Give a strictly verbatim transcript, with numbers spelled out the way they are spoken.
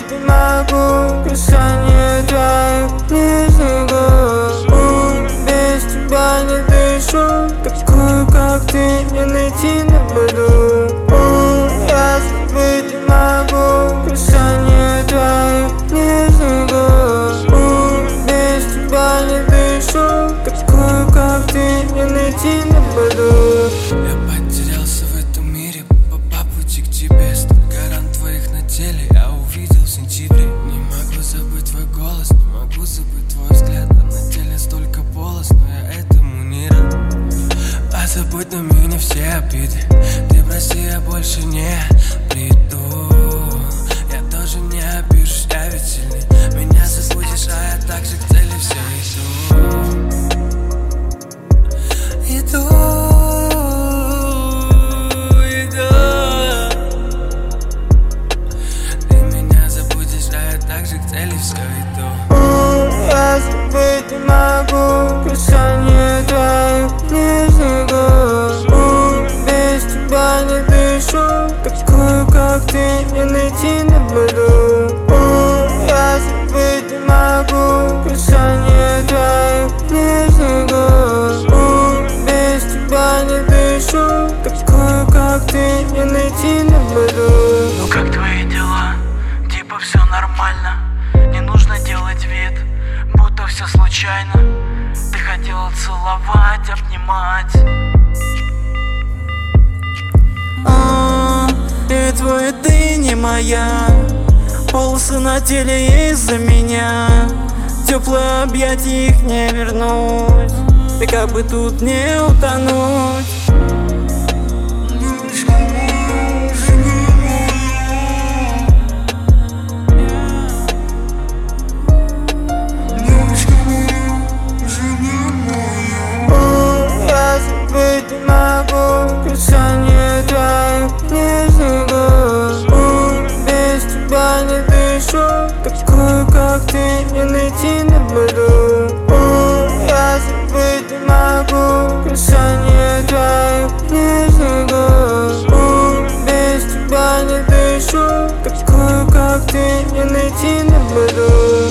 забыть не могу касание твоих нежных губ. Без тебя не дышу, такую, как ты, не найти на боду. Я забыть не могу касание твоих нежных губ. Без тебя не дышу, такую, как ты, не найти на боду. Я потерялся в этом мире по пути к тебе. Столько ран твоих на теле я увидел в сентябре. Не могу забыть твой голос, не могу забыть твой взгляд. А на теле столько полос, но я этому не рад. А забудь на меня все обиды. Ты прости, я больше не приду. Я тоже не обижусь, я ведь сильный. Меня забудешь, а я так же к цели все иду. Иду. Я забыть не могу касание твоих нежных губ. Без тебя не дышу, такую, как ты, не найти на боду. Я забыть не могу касание твоих нежных губ. Без тебя не дышу, такую, как ты, не найти на боду. Ну как твои дела? Типа все нормально. Не нужно делать вид, будто все случайно. Ты хотела целовать, обнимать. А, и твой, ты не моя. Полосы на теле из-за меня. Теплые объятия, их не вернуть. Ты как бы тут не утонуть. Забыть не могу касание твоих нежных губ. Без тебя не дышу, такую, как ты, не найти на боду. Я забыть не могу касание твоих нежных губ. Без тебя не дышу, такую, как ты, не найти на боду.